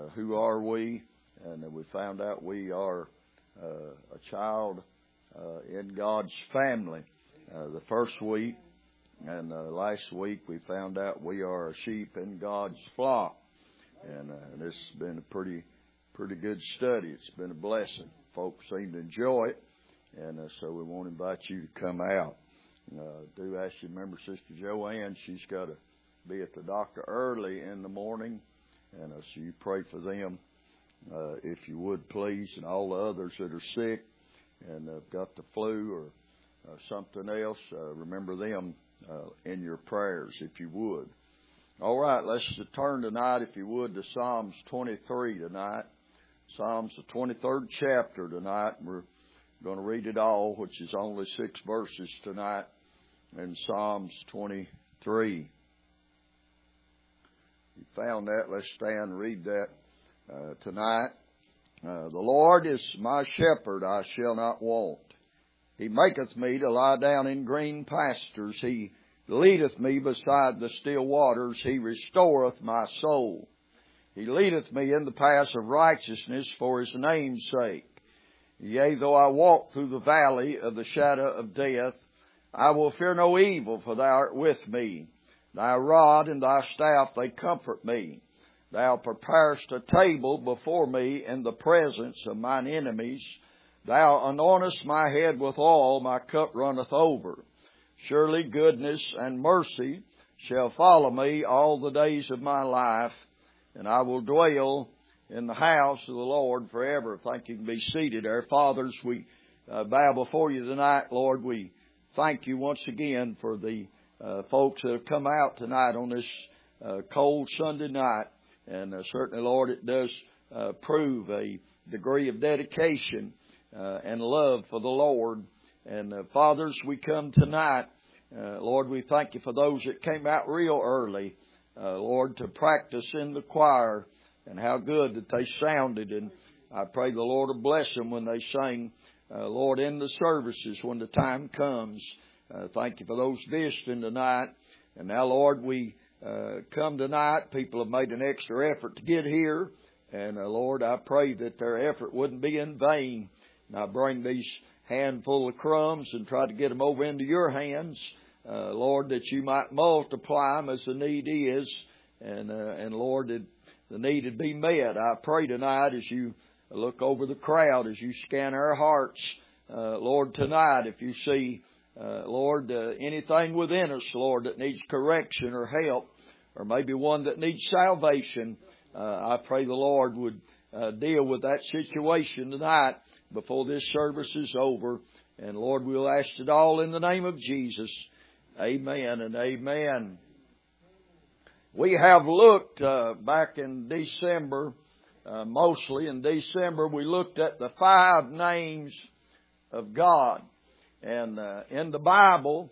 who are we? And we found out we are a child in God's family the first week. And last week we found out we are a sheep in God's flock. And this has been a pretty good study. It's been a blessing. Folks seem to enjoy it. And so we want to invite you to come out. Do ask you, remember Sister Joanne, she's got to be at the doctor early in the morning. And so you pray for them, if you would, please, and all the others that are sick and have got the flu or something else. Remember them in your prayers, if you would. All right, let's turn tonight, if you would, to Psalms 23 tonight. Psalms, the 23rd chapter tonight. We're going to read it all, which is only 6 verses tonight in Psalms 23. You found that? Let's stand and read that tonight. The Lord is my shepherd, I shall not want. He maketh me to lie down in green pastures. He leadeth me beside the still waters. He restoreth my soul. He leadeth me in the paths of righteousness for His name's sake. Yea, though I walk through the valley of the shadow of death, I will fear no evil, for Thou art with me. Thy rod and Thy staff, they comfort me. Thou preparest a table before me in the presence of mine enemies. Thou anointest my head with oil, my cup runneth over. Surely goodness and mercy shall follow me all the days of my life, and I will dwell in the house of the Lord forever. Thank you. Be seated. Our fathers, we bow before you tonight, Lord. We thank you once again for the folks that have come out tonight on this cold Sunday night. And certainly, Lord, it does prove a degree of dedication and love for the Lord. And fathers, we come tonight. Lord, we thank you for those that came out real early, Lord, to practice in the choir, and how good that they sounded. And I pray the Lord will bless them when they sing, Lord, in the services when the time comes. Thank you for those visiting tonight. And now, Lord, we come tonight. People have made an extra effort to get here. And, Lord, I pray that their effort wouldn't be in vain. And I bring these handful of crumbs and try to get them over into your hands, Lord, that you might multiply them as the need is. And Lord, that the need would be met. I pray tonight as you look over the crowd, as you scan our hearts, Lord, tonight, if you see, Lord, anything within us, Lord, that needs correction or help, or maybe one that needs salvation, I pray the Lord would deal with that situation tonight before this service is over. And Lord, we'll ask it all in the name of Jesus. Amen and amen. We have looked back in December, mostly in December, we looked at the 5 names of God. And in the Bible,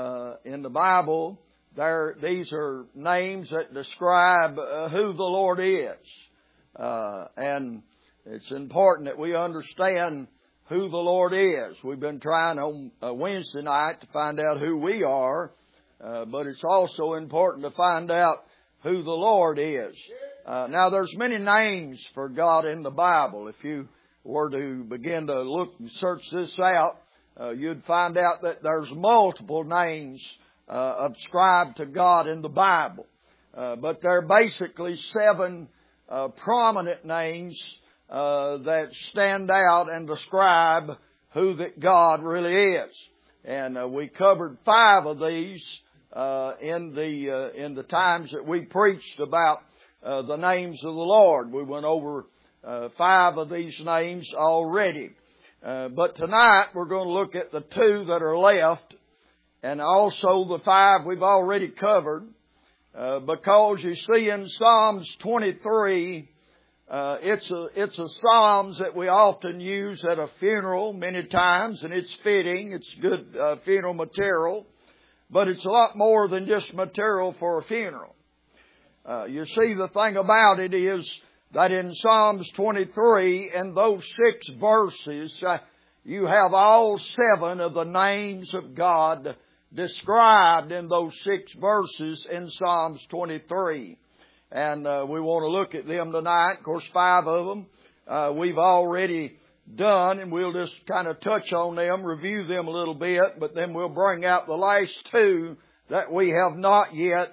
these are names that describe who the Lord is. And it's important that we understand who the Lord is. We've been trying on Wednesday night to find out who we are, but it's also important to find out who the Lord is. Now, there's many names for God in the Bible. If you were to begin to look and search this out, you'd find out that there's multiple names ascribed to God in the Bible. But there are basically 7 prominent names that stand out and describe who that God really is. And we covered 5 of these in the times that we preached about the names of the Lord. We went over 5 of these names already. But tonight we're going to look at the 2 that are left, and also the 5 we've already covered. Because you see in Psalms 23, it's a Psalms that we often use at a funeral many times, and it's fitting. It's good funeral material. But it's a lot more than just material for a funeral. You see, the thing about it is that in Psalms 23, in those 6 verses, you have all 7 of the names of God described in those 6 verses in Psalms 23. And we want to look at them tonight. Of course, 5 of them we've already done, and we'll just kind of touch on them, review them a little bit, but then we'll bring out the last 2 that we have not yet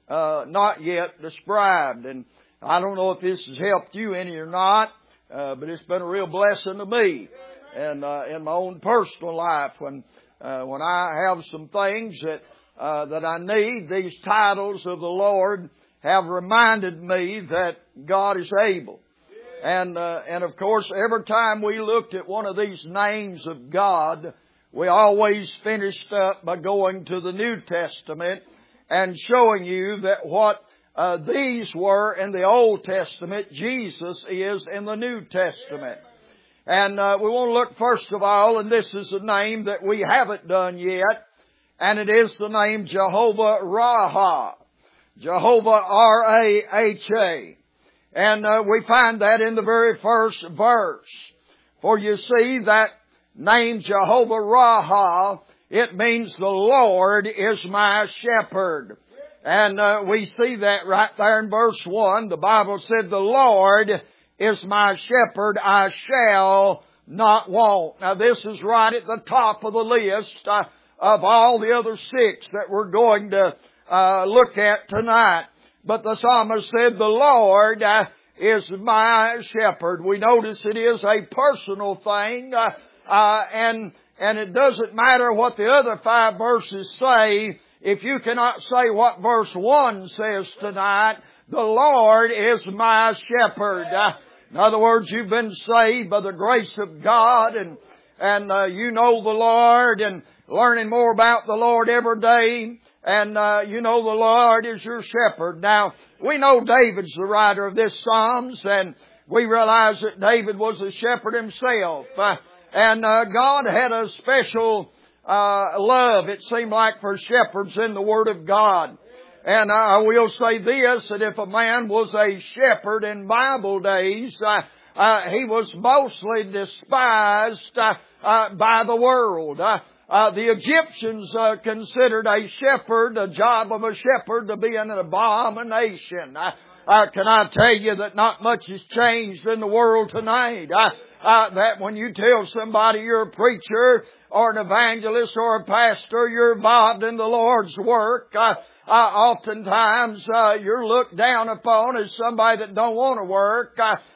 described. And I don't know if this has helped you any or not, but it's been a real blessing to me, and in my own personal life when I have some things that I need, these titles of the Lord have reminded me that God is able. And of course, every time we looked at one of these names of God, we always finished up by going to the New Testament and showing you that what these were in the Old Testament, Jesus is in the New Testament. And we want to look first of all, and this is a name that we haven't done yet, and it is the name Jehovah Raha. Jehovah R-A-H-A. And we find that in the very first verse. For you see that name Jehovah Raha, it means the Lord is my shepherd. And we see that right there in verse 1. The Bible said, the Lord is my shepherd, I shall not want. Now this is right at the top of the list of all the other 6 that we're going to look at tonight. But the psalmist said, the Lord is my shepherd. We notice it is a personal thing, and it doesn't matter what the other 5 verses say. If you cannot say what verse 1 says tonight, the Lord is my shepherd. In other words, you've been saved by the grace of God, and you know the Lord, and learning more about the Lord every day. And you know the Lord is your shepherd. Now, we know David's the writer of this Psalms, and we realize that David was a shepherd himself. And God had a special love, it seemed like, for shepherds in the Word of God. And I will say this, that if a man was a shepherd in Bible days, he was mostly despised by the world. The Egyptians considered a shepherd, the job of a shepherd, to be an abomination. Can I tell you that not much has changed in the world tonight? That when you tell somebody you're a preacher or an evangelist or a pastor, you're involved in the Lord's work, oftentimes you're looked down upon as somebody that don't want to work.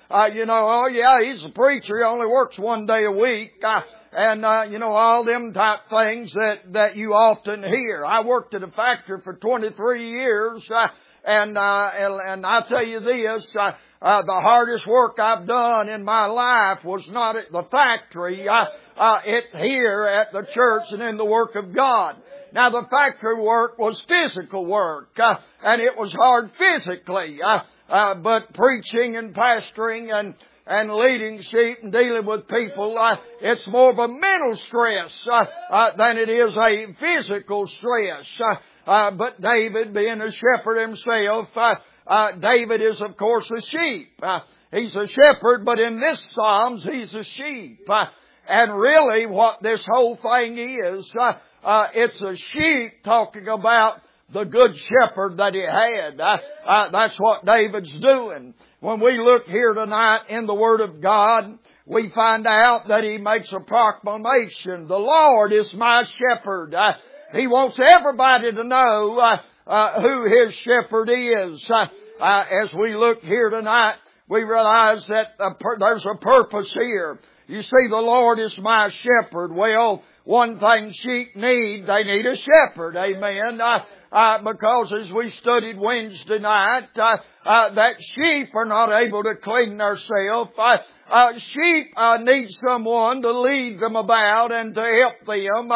Oh yeah, he's a preacher, he only works 1 day a week. And all them type things that you often hear. I worked at a factory for 23 years, and I tell you this, the hardest work I've done in my life was not at the factory, it here at the church and in the work of God. Now the factory work was physical work, and it was hard physically, but preaching and pastoring and leading sheep and dealing with people, it's more of a mental stress than it is a physical stress. But David, being a shepherd himself, David is of course a sheep. He's a shepherd, but in this Psalms he's a sheep. And really what this whole thing is, it's a sheep talking about the good shepherd that he had. That's what David's doing. When we look here tonight in the Word of God, we find out that he makes a proclamation. The Lord is my shepherd. He wants everybody to know who his shepherd is. As we look here tonight, we realize that there's a purpose here. You see, the Lord is my shepherd. Well, one thing sheep need, they need a shepherd. Amen. Because as we studied Wednesday night, that sheep are not able to clean themselves. Sheep need someone to lead them about and to help them.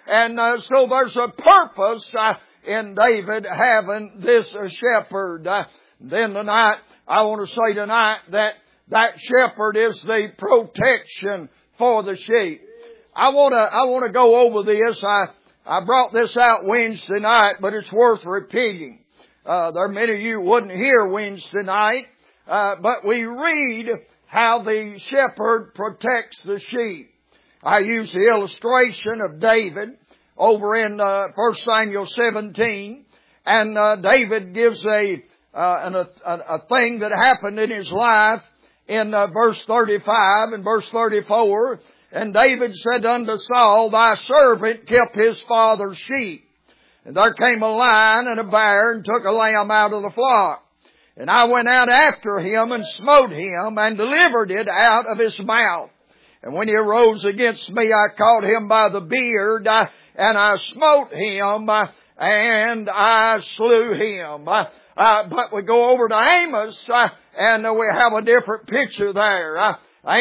So there's a purpose in David having this shepherd. Then tonight, I want to say tonight that shepherd is the protection for the sheep. I want to go over this. I brought this out Wednesday night, but it's worth repeating. There are many of you who wouldn't hear Wednesday night, but we read how the shepherd protects the sheep. I use the illustration of David over in 1 Samuel 17, and David gives a a thing that happened in his life in verse 35 and verse 34. And David said unto Saul, Thy servant kept his father's sheep. And there came a lion and a bear and took a lamb out of the flock. And I went out after him and smote him and delivered it out of his mouth. And when he arose against me, I caught him by the beard, and I smote him, and I slew him. But we go over to Amos, and we have a different picture there.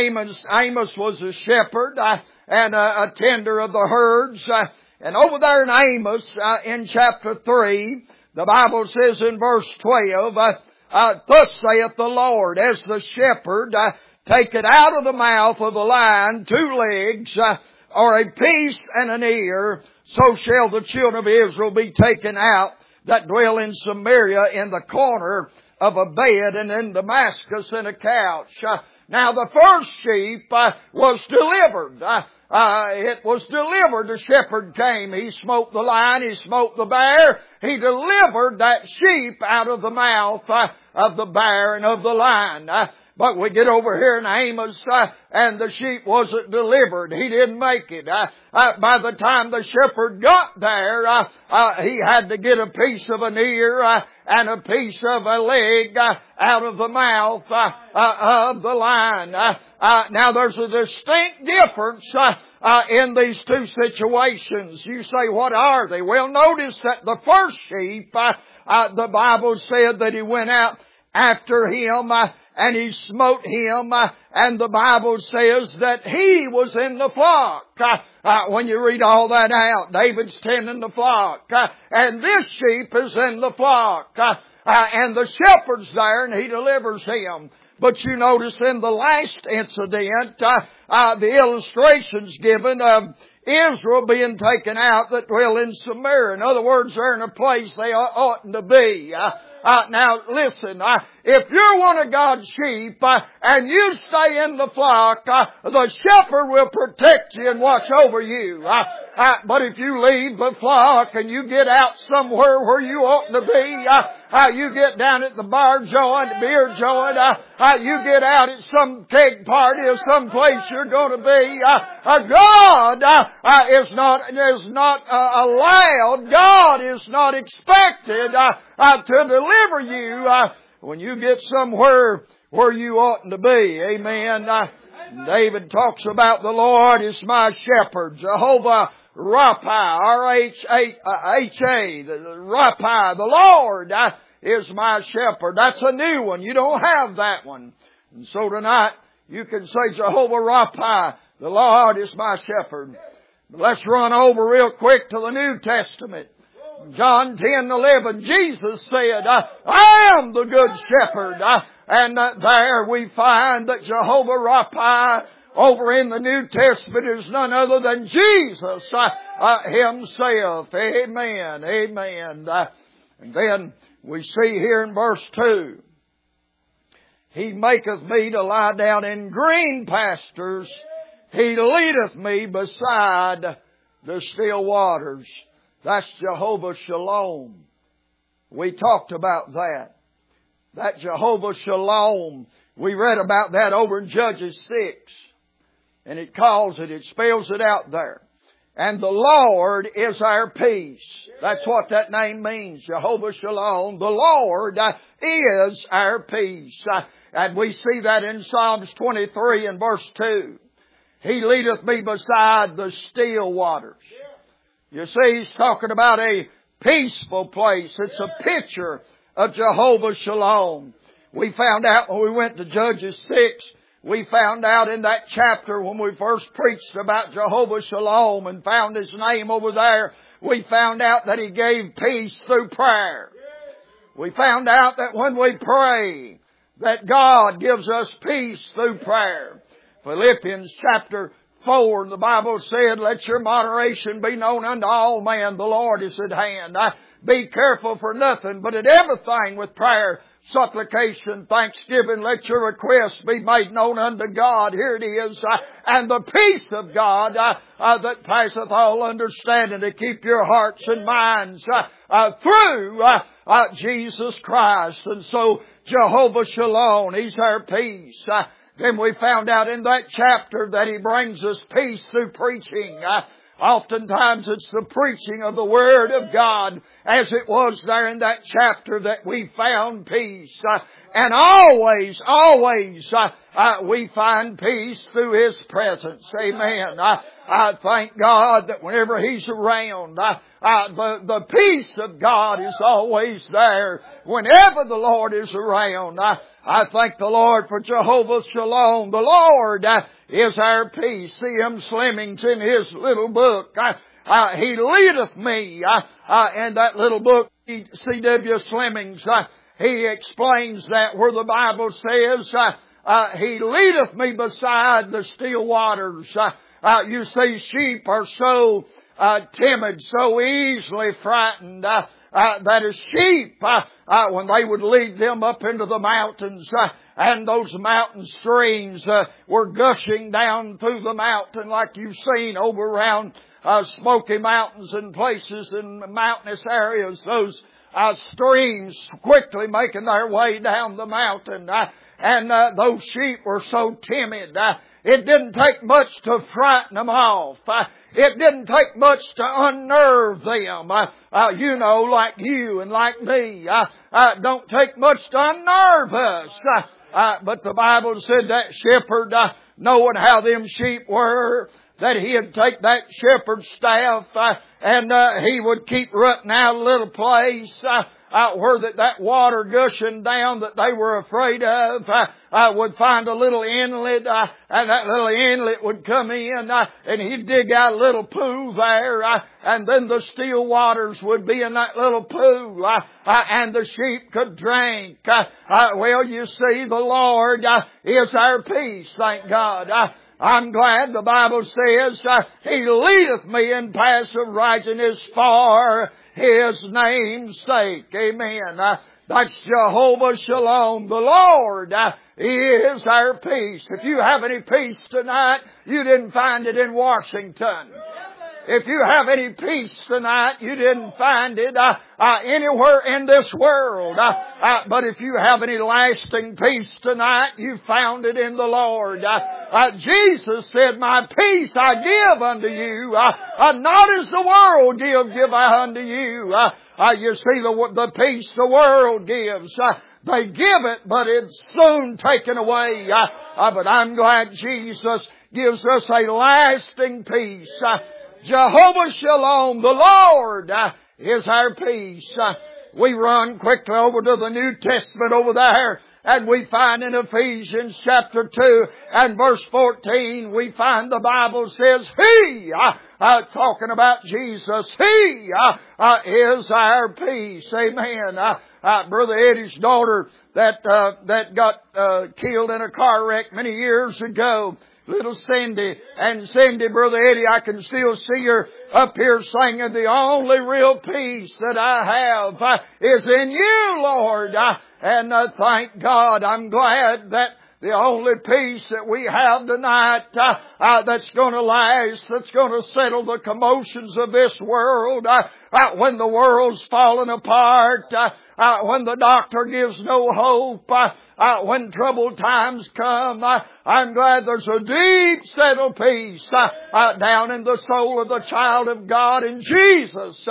Amos was a shepherd, and a tender of the herds. And over there in Amos, in chapter 3, the Bible says in verse 12, Thus saith the Lord, as the shepherd taketh out of the mouth of the lion 2 legs, or a piece and an ear, so shall the children of Israel be taken out that dwell in Samaria in the corner of a bed, and in Damascus in a couch. Now the first sheep was delivered. It was delivered. The shepherd came. He smote the lion. He smote the bear. He delivered that sheep out of the mouth of the bear and of the lion. But we get over here in Amos, and the sheep wasn't delivered. He didn't make it. By the time the shepherd got there, he had to get a piece of an ear and a piece of a leg out of the mouth of the lion. Now there's a distinct difference in these two situations. You say, what are they? Well, notice that the first sheep, the Bible said that he went out after him, and he smote him, and the Bible says that he was in the flock. When you read all that out, David's tending the flock, and this sheep is in the flock, and the shepherd's there, and he delivers him. But you notice in the last incident, the illustrations given of Israel being taken out that dwell in Samaria. In other words, they're in a place they oughtn't to be. Now listen, if you're one of God's sheep and you stay in the flock, the shepherd will protect you and watch over you. But if you leave the flock and you get out somewhere where you ought to be, you get down at the bar joint, beer joint, you get out at some keg party or some place you're going to be, God is not allowed, God is not expected to deliver you when you get somewhere where you oughtn't to be. Amen. David talks about the Lord is my shepherd, Jehovah Rapha, R-H-A, Rapha, the Lord is my shepherd. That's a new one. You don't have that one. And so tonight, you can say Jehovah Rapha, the Lord is my shepherd. But let's run over real quick to the New Testament. John 10:11, Jesus said, I am the good shepherd. And there we find that Jehovah Rapha over in the New Testament is none other than Jesus Himself. Amen. Amen. And then we see here in verse 2, He maketh me to lie down in green pastures. He leadeth me beside the still waters. That's Jehovah Shalom. We talked about that. That Jehovah Shalom, we read about that over in Judges 6. And it spells it out there. And the Lord is our peace. That's what that name means, Jehovah Shalom. The Lord is our peace. And we see that in Psalms 23 and verse 2. He leadeth me beside the still waters. You see, he's talking about a peaceful place. It's a picture of Jehovah Shalom. We found out when we went to Judges 6, we found out in that chapter when we first preached about Jehovah Shalom and found His name over there, we found out that He gave peace through prayer. We found out that when we pray, that God gives us peace through prayer. Philippians chapter 4, the Bible said, let your moderation be known unto all men. The Lord is at hand. Be careful for nothing, but in everything with prayer, supplication, thanksgiving, let your requests be made known unto God. Here it is. And the peace of God that passeth all understanding to keep your hearts and minds through Jesus Christ. And so Jehovah Shalom, He's our peace. Then we found out in that chapter that He brings us peace through preaching. Oftentimes it's the preaching of the Word of God, as it was there in that chapter, that we found peace. And always we find peace through His presence. Amen. I thank God that whenever He's around, the peace of God is always there. Whenever the Lord is around, I thank the Lord for Jehovah Shalom. The Lord is our peace. C.M. Slemings in his little book, He leadeth me. In that little book, C.W. Slemings, he explains that where the Bible says, He leadeth me beside the still waters. You see, sheep are so timid, so easily frightened, that a sheep, when they would lead them up into the mountains, and those mountain streams were gushing down through the mountain like you've seen over around Smoky Mountains and places in mountainous areas, those streams quickly making their way down the mountain. And those sheep were so timid. It didn't take much to frighten them off. It didn't take much to unnerve them. Like you and like me. Don't take much to unnerve us. But the Bible said that shepherd, knowing how them sheep were, that he'd take that shepherd's staff, and he would keep rutting out a little place, where that water gushing down that they were afraid of, would find a little inlet, and that little inlet would come in, and he'd dig out a little pool there, and then the still waters would be in that little pool, and the sheep could drink. Well, you see, the Lord is our peace, thank God. I'm glad the Bible says, He leadeth me in paths of righteousness for His name's sake. Amen. That's Jehovah Shalom. The Lord is our peace. If you have any peace tonight, you didn't find it in Washington. If you have any peace tonight, you didn't find it anywhere in this world. But if you have any lasting peace tonight, you found it in the Lord. Jesus said, my peace I give unto you, not as the world give I unto you. You see the peace the world gives. They give it, but it's soon taken away. But I'm glad Jesus gives us a lasting peace. Jehovah Shalom, the Lord is our peace. We run quickly over to the New Testament over there, and we find in Ephesians chapter 2 and verse 14, we find the Bible says, He, talking about Jesus, He is our peace. Amen. Brother Eddie's daughter that got killed in a car wreck many years ago, little Cindy. And Cindy, Brother Eddie, I can still see her up here singing, the only real peace that I have is in you, Lord. And thank God, I'm glad that the only peace that we have tonight that's going to last, that's going to settle the commotions of this world, when the world's falling apart, when the doctor gives no hope, when troubled times come, I'm glad there's a deep settled peace down in the soul of the child of God, and Jesus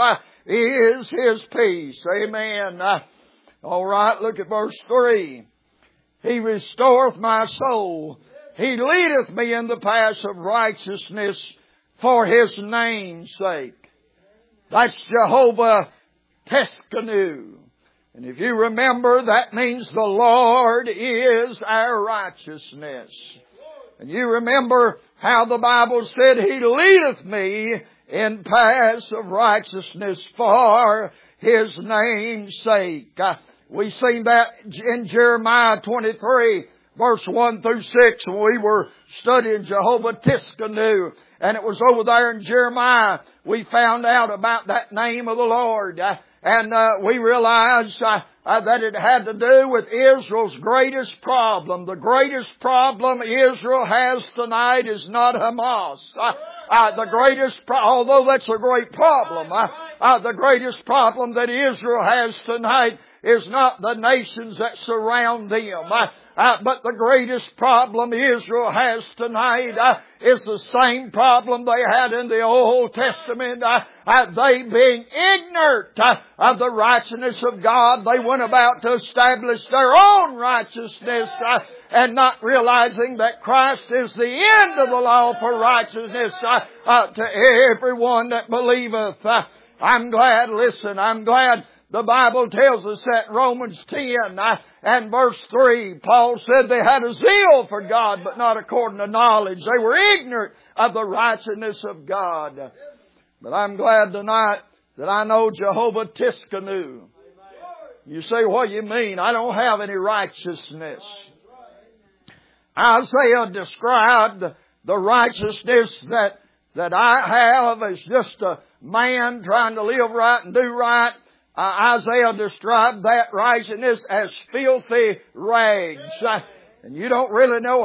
is His peace. Amen. All right, look at verse 3. He restoreth my soul. He leadeth me in the paths of righteousness for His name's sake. That's Jehovah Teskenu. And if you remember, that means the Lord is our righteousness. And you remember how the Bible said, He leadeth me in paths of righteousness for His name's sake. We seen that in Jeremiah 23, verse 1 through 6, when we were studying Jehovah Teskenu. And it was over there in Jeremiah we found out about that name of the Lord. And we realized that it had to do with Israel's greatest problem. The greatest problem Israel has tonight is not Hamas. Although that's a great problem, the greatest problem that Israel has tonight is not the nations that surround them. But the greatest problem Israel has tonight is the same problem they had in the Old Testament. They being ignorant of the righteousness of God, they went about to establish their own righteousness and not realizing that Christ is the end of the law for righteousness to everyone that believeth. I'm glad the Bible tells us that Romans 10 and verse 3, Paul said they had a zeal for God, but not according to knowledge. They were ignorant of the righteousness of God. But I'm glad tonight that I know Jehovah Tiskanu. You say, what do you mean? I don't have any righteousness. Isaiah described the righteousness that I have as just a man trying to live right and do right. Isaiah described that righteousness as filthy rags. And you don't really know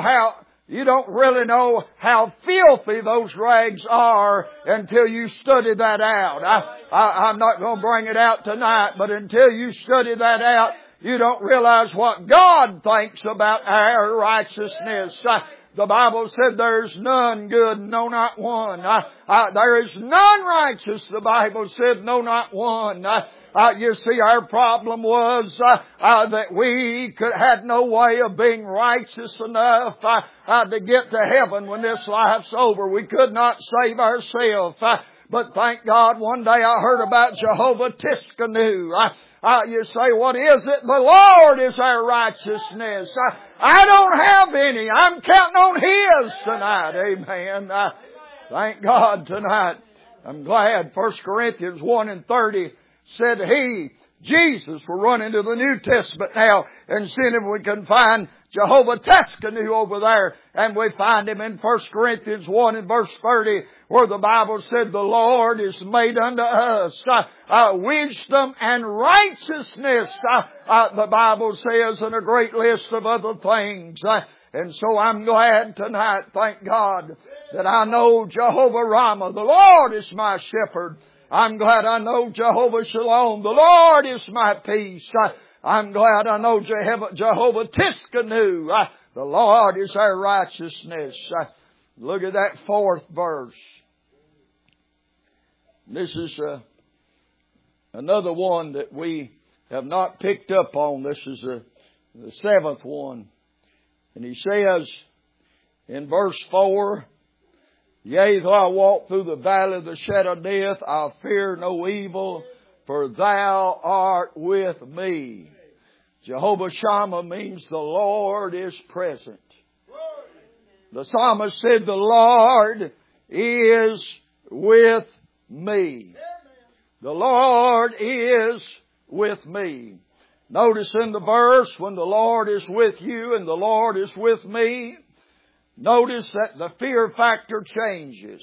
how filthy those rags are until you study that out. I'm not going to bring it out tonight, but until you study that out, you don't realize what God thinks about our righteousness. The Bible said there's none good, no not one. There is none righteous, the Bible said, no not one. You see, our problem was that we had no way of being righteous enough to get to heaven when this life's over. We could not save ourselves. But thank God, one day I heard about Jehovah Tiskanu. You say, what is it? The Lord is our righteousness. I don't have any. I'm counting on His tonight. Amen. Thank God tonight. I'm glad 1 Corinthians 1:30 said Jesus, will run into the New Testament now and see if we can find Jehovah Tiskanu over there. And we find Him in 1 Corinthians 1 and verse 30, where the Bible said, the Lord is made unto us wisdom and righteousness, the Bible says, and a great list of other things. And so I'm glad tonight, thank God, that I know Jehovah Ramah, the Lord is my shepherd. I'm glad I know Jehovah Shalom. The Lord is my peace. I'm glad I know Jehovah Tiskanu. The Lord is our righteousness. Look at that 4th verse. This is another one that we have not picked up on. This is the 7th one. And he says in verse 4, yea, though I walk through the valley of the shadow of death, I'll fear no evil, for Thou art with me. Jehovah Shammah means the Lord is present. The psalmist said, the Lord is with me. The Lord is with me. Notice in the verse, when the Lord is with you and the Lord is with me, notice that the fear factor changes.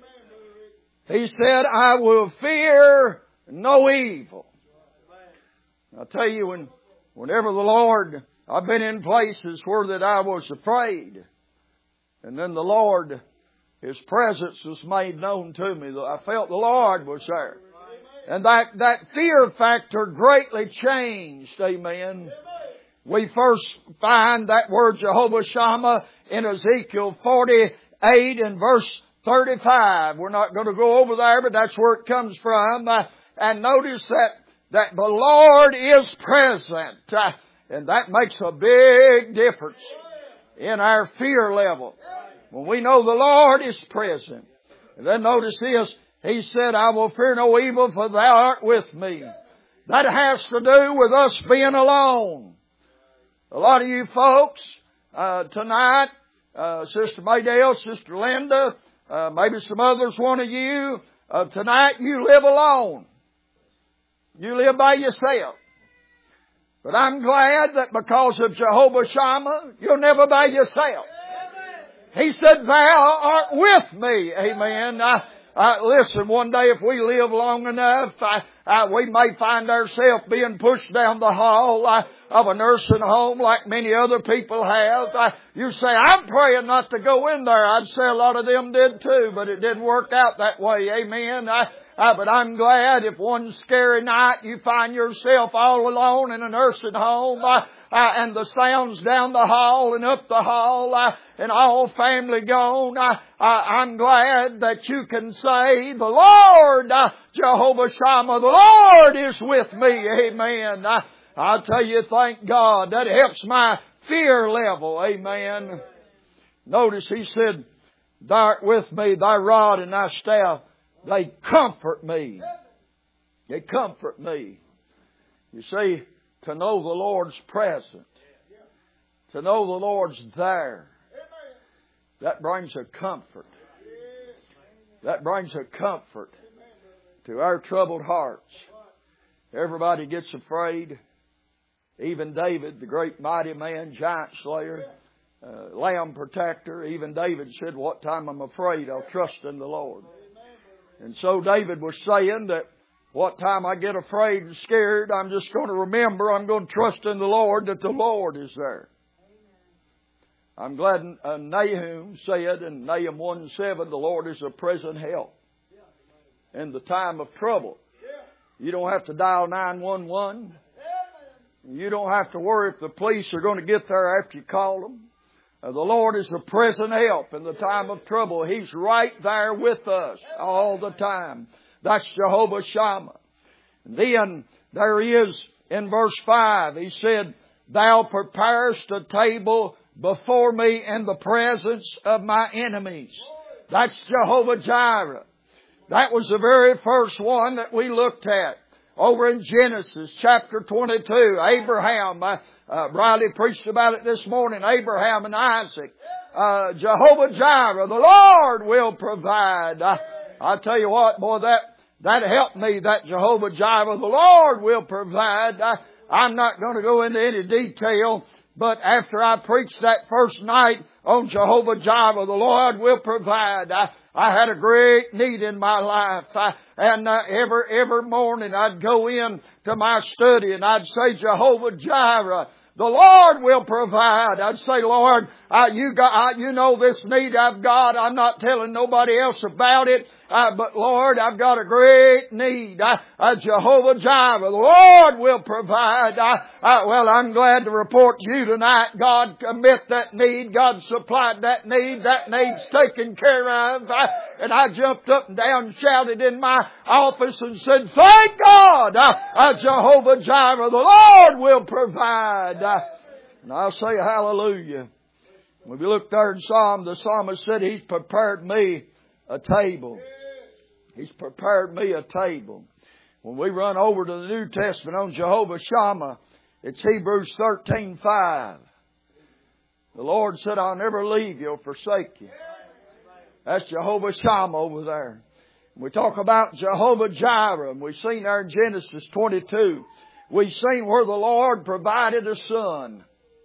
He said, I will fear no evil. I'll tell you, whenever the Lord, I've been in places where that I was afraid. And then the Lord, His presence was made known to me. I felt the Lord was there. And that fear factor greatly changed. Amen. We first find that word Jehovah Shammah in Ezekiel 48 and verse 35. We're not going to go over there, but that's where it comes from. And notice that the Lord is present. And that makes a big difference in our fear level. When we know the Lord is present. And then notice this. He said, I will fear no evil, for Thou art with me. That has to do with us being alone. A lot of you folks, tonight, Sister Maydale, Sister Linda, maybe some others, one of you, tonight you live alone. You live by yourself. But I'm glad that because of Jehovah Shammah, you're never by yourself. He said, Thou art with me. Amen. Listen, one day if we live long enough, we may find ourselves being pushed down the hall of a nursing home like many other people have. You say, I'm praying not to go in there. I'd say a lot of them did too, but it didn't work out that way. Amen. But I'm glad if one scary night you find yourself all alone in a nursing home, and the sounds down the hall and up the hall, and all family gone, I'm glad that you can say, the Lord, Jehovah Shammah, the Lord is with me. Amen. I'll tell you, thank God. That helps my fear level. Amen. Notice he said, Thou art with me, thy rod and thy staff, they comfort me. They comfort me. You see, to know the Lord's present, to know the Lord's there, that brings a comfort. That brings a comfort to our troubled hearts. Everybody gets afraid. Even David, the great mighty man, giant slayer, lamb protector, even David said, what time I'm afraid, I'll trust in the Lord. And so David was saying that what time I get afraid and scared, I'm just going to remember, I'm going to trust in the Lord that the Lord is there. I'm glad Nahum said in Nahum 1:7, the Lord is a present help in the time of trouble. You don't have to dial 911. You don't have to worry if the police are going to get there after you call them. The Lord is a present help in the time of trouble. He's right there with us all the time. That's Jehovah Shammah. Then there he is in verse 5. He said, Thou preparest a table before me in the presence of my enemies. That's Jehovah Jireh. That was the very first one that we looked at. Over in Genesis chapter 22, Abraham, Riley preached about it this morning, Abraham and Isaac. Jehovah Jireh, the Lord will provide. I tell you what, boy, that helped me, that Jehovah Jireh, the Lord will provide. I'm not going to go into any detail, but after I preached that first night on Jehovah Jireh, the Lord will provide. I had a great need in my life. And every morning I'd go in to my study and I'd say, Jehovah Jireh, the Lord will provide. I'd say, Lord, you know this need I've got. I'm not telling nobody else about it. But Lord, I've got a great need. Jehovah Jireh, the Lord will provide. Well, I'm glad to report to you tonight, God met that need. God supplied that need. That need's taken care of. And I jumped up and down and shouted in my office and said, thank God, Jehovah Jireh, the Lord will provide. And I'll say hallelujah. When we look there in Psalm, the psalmist said, He's prepared me a table. He's prepared me a table. When we run over to the New Testament on Jehovah Shammah, it's Hebrews 13:5. The Lord said, I'll never leave you or forsake you. That's Jehovah Shammah over there. We talk about Jehovah Jireh, and we've seen there in Genesis 22. We've seen where the Lord provided a son.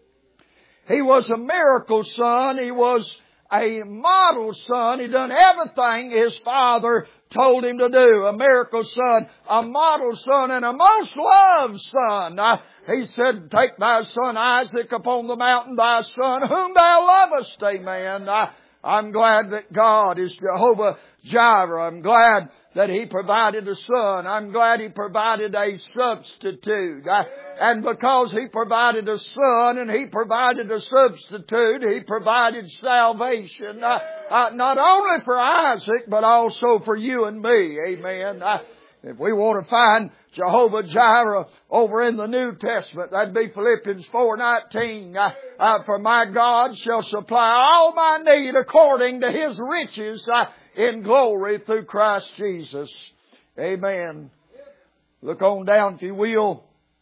He was a miracle son. He was a model son. He done everything his father told him to do. A miracle son, a model son, and a most loved son. He said, take thy son Isaac upon the mountain, thy son whom thou lovest. Amen. I'm glad that God is Jehovah Jireh. I'm glad that He provided a son. I'm glad He provided a substitute. And because He provided a son and He provided a substitute, He provided salvation. Not only for Isaac, but also for you and me. Amen. If we want to find Jehovah Jireh over in the New Testament, that'd be Philippians 4:19. For my God shall supply all my need according to His riches in glory through Christ Jesus. Amen. Look on down, if you will.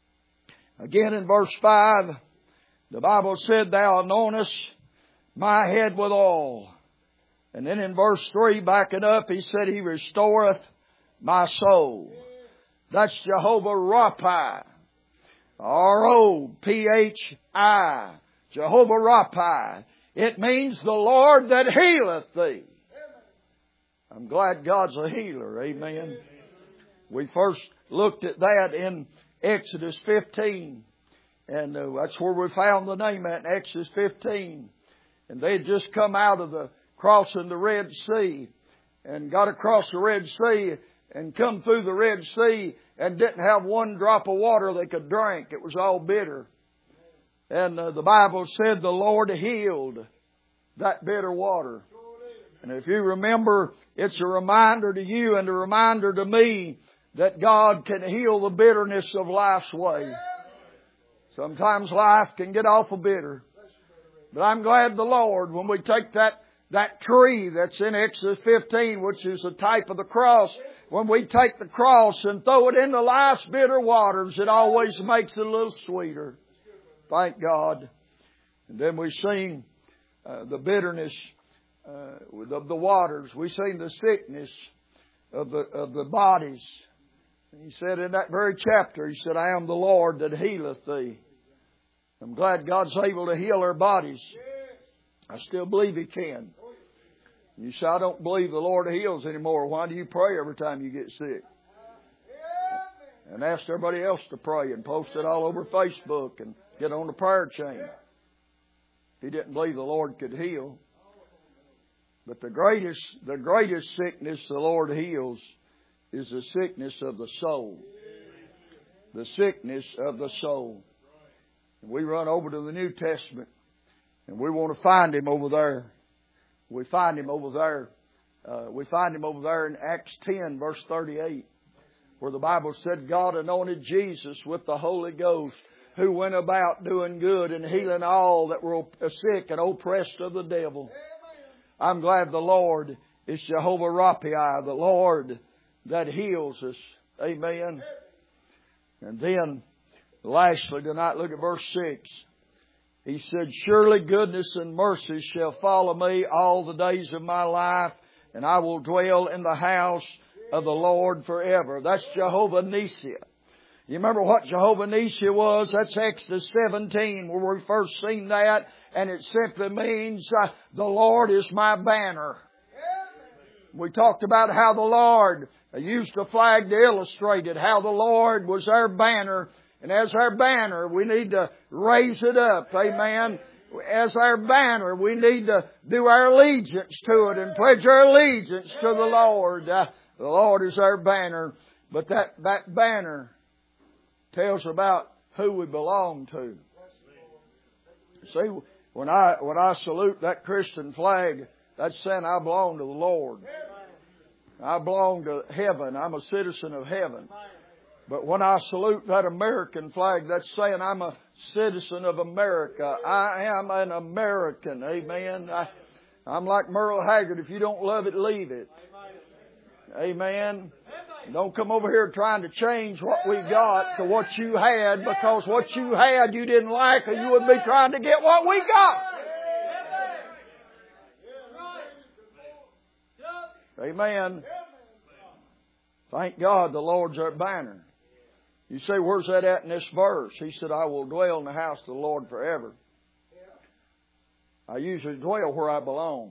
Again in verse 5, the Bible said, Thou anointest my head with oil. And then in verse 3, backing up, He said, He restoreth my soul. That's Jehovah Rapha. R-O-P-H-I. Jehovah Rapha. It means the Lord that healeth thee. I'm glad God's a healer. Amen. We first looked at that in Exodus 15. And that's where we found the name at, in Exodus 15. And they had just come out of the crossing the Red Sea and got across the Red Sea and come through the Red Sea and didn't have one drop of water they could drink. It was all bitter. And the Bible said the Lord healed that bitter water. And if you remember, it's a reminder to you and a reminder to me that God can heal the bitterness of life's way. Sometimes life can get awful bitter. But I'm glad the Lord, when we take that tree that's in Exodus 15, which is a type of the cross, when we take the cross and throw it into life's bitter waters, it always makes it a little sweeter. Thank God. And then we sing the bitterness of the waters. We sing the sickness of the bodies. And He said in that very chapter, He said, I am the Lord that healeth thee. I'm glad God's able to heal our bodies. I still believe He can. You say, I don't believe the Lord heals anymore. Why do you pray every time you get sick? And ask everybody else to pray and post it all over Facebook and get on the prayer chain. If He didn't believe the Lord could heal. But the greatest sickness the Lord heals is the sickness of the soul. The sickness of the soul. And we run over to the New Testament and we want to find Him over there. We find Him over there. We find Him over there in Acts 10 verse 38, where the Bible said God anointed Jesus with the Holy Ghost, who went about doing good and healing all that were sick and oppressed of the devil. I'm glad the Lord is Jehovah Rapha, the Lord that heals us. Amen. And then, lastly, tonight, look at verse 6. He said, surely goodness and mercy shall follow me all the days of my life, and I will dwell in the house of the Lord forever. That's Jehovah Nissi. You remember what Jehovah Nissi was? That's Exodus 17, where we first seen that, and it simply means the Lord is my banner. We talked about how the Lord used the flag to illustrate it, how the Lord was our banner. And as our banner, we need to raise it up. Amen. As our banner, we need to do our allegiance to it and pledge our allegiance to the Lord. The Lord is our banner. But that banner tells about who we belong to. See, when I salute that Christian flag, that's saying I belong to the Lord. I belong to heaven. I'm a citizen of heaven. But when I salute that American flag, that's saying I'm a citizen of America. I am an American. Amen. I'm like Merle Haggard. If you don't love it, leave it. Amen. Don't come over here trying to change what we got to what you had, because what you had you didn't like, or you wouldn't be trying to get what we got. Amen. Thank God the Lord's our banner. You say, where's that at in this verse? He said, I will dwell in the house of the Lord forever. I usually dwell where I belong.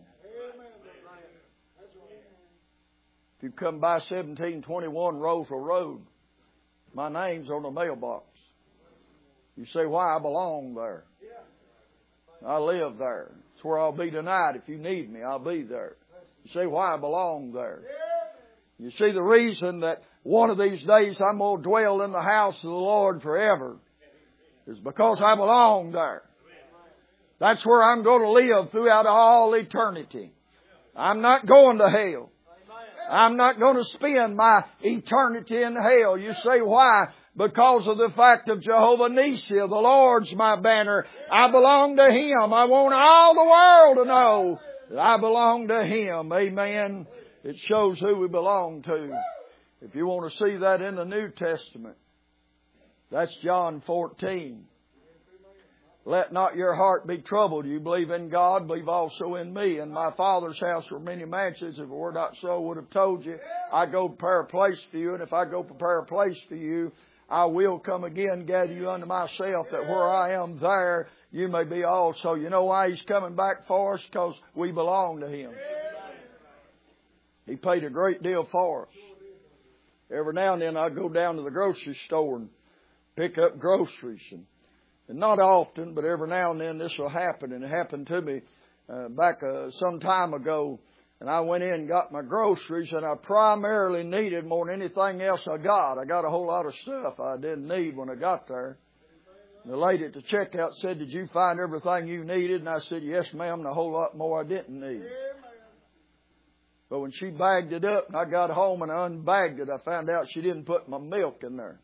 If you come by 1721 Roseville Road, my name's on the mailbox. You say, why? I belong there. I live there. It's where I'll be tonight. If you need me, I'll be there. You say, why? I belong there. You see, the reason that one of these days I'm going to dwell in the house of the Lord forever is because I belong there. That's where I'm going to live throughout all eternity. I'm not going to hell. I'm not going to spend my eternity in hell. You say, why? Because of the fact of Jehovah Nissi, the Lord's my banner. I belong to Him. I want all the world to know that I belong to Him. Amen. It shows who we belong to. If you want to see that in the New Testament, that's John 14. Let not your heart be troubled. You believe in God, believe also in me. In my Father's house were many mansions. If it were not so, I would have told you. I go prepare a place for you. And if I go prepare a place for you, I will come again, gather you unto myself, that where I am there, you may be also. You know why He's coming back for us? Because we belong to Him. He paid a great deal for us. Every now and then I go down to the grocery store and pick up groceries. And not often, but every now and then this will happen. And it happened to me back some time ago. And I went in and got my groceries, and I primarily needed more than anything else I got. I got a whole lot of stuff I didn't need when I got there. And the lady at the checkout said, "Did you find everything you needed?" And I said, "Yes, ma'am," and a whole lot more I didn't need. But when she bagged it up and I got home and I unbagged it, I found out she didn't put my milk in there.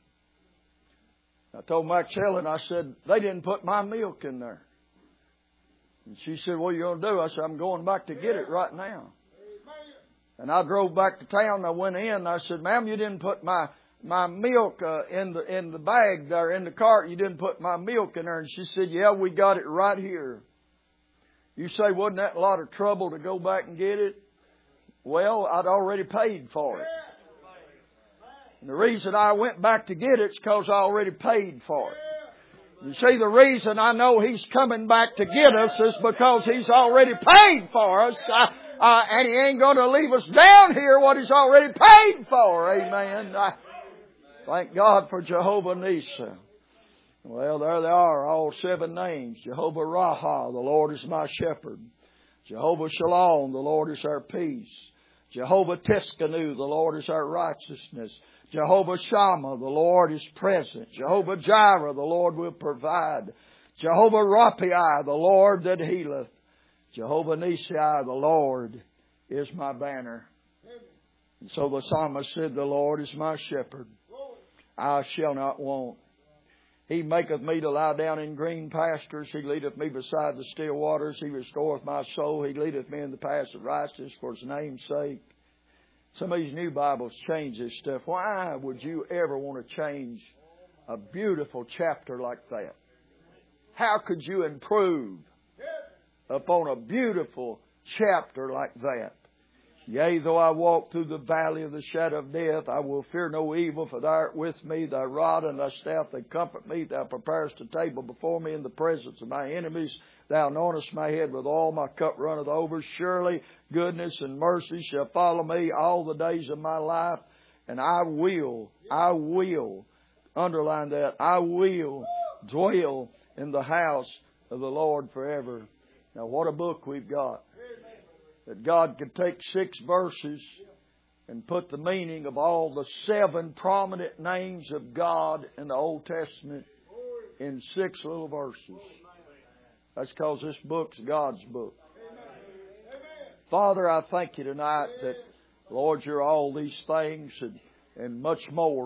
I told Max Helen, I said, "They didn't put my milk in there." And she said, "What are you going to do?" I said, "I'm going back to get it right now." And I drove back to town and I went in and I said, "Ma'am, you didn't put my milk in the bag there, in the cart. You didn't put my milk in there." And she said, "Yeah, we got it right here." You say, wasn't that a lot of trouble to go back and get it? Well, I'd already paid for it. And the reason I went back to get it is because I already paid for it. You see, the reason I know He's coming back to get us is because He's already paid for us. And He ain't going to leave us down here what He's already paid for. Amen. Thank God for Jehovah Nissi. Well, there they are, all 7 names. Jehovah Raha, the Lord is my shepherd. Jehovah Shalom, the Lord is our peace. Jehovah Teskanu, the Lord is our righteousness. Jehovah Shammah, the Lord is present. Jehovah Jireh, the Lord will provide. Jehovah Raphi, the Lord that healeth. Jehovah Nissi, the Lord is my banner. And so the psalmist said, "The Lord is my shepherd. I shall not want. He maketh me to lie down in green pastures. He leadeth me beside the still waters. He restoreth my soul. He leadeth me in the paths of righteousness for His name's sake." Some of these new Bibles change this stuff. Why would you ever want to change a beautiful chapter like that? How could you improve upon a beautiful chapter like that? "Yea, though I walk through the valley of the shadow of death, I will fear no evil, for Thou art with me. Thy rod and Thy staff, they comfort me. Thou preparest a table before me in the presence of my enemies. Thou anointest my head with oil, my cup runneth over. Surely goodness and mercy shall follow me all the days of my life. And I will, underline that, I will dwell in the house of the Lord forever." Now what a book we've got. That God could take 6 verses and put the meaning of all the 7 prominent names of God in the Old Testament in 6 little verses. That's because this book's God's book. Father, I thank You tonight that, Lord, You're all these things and much more.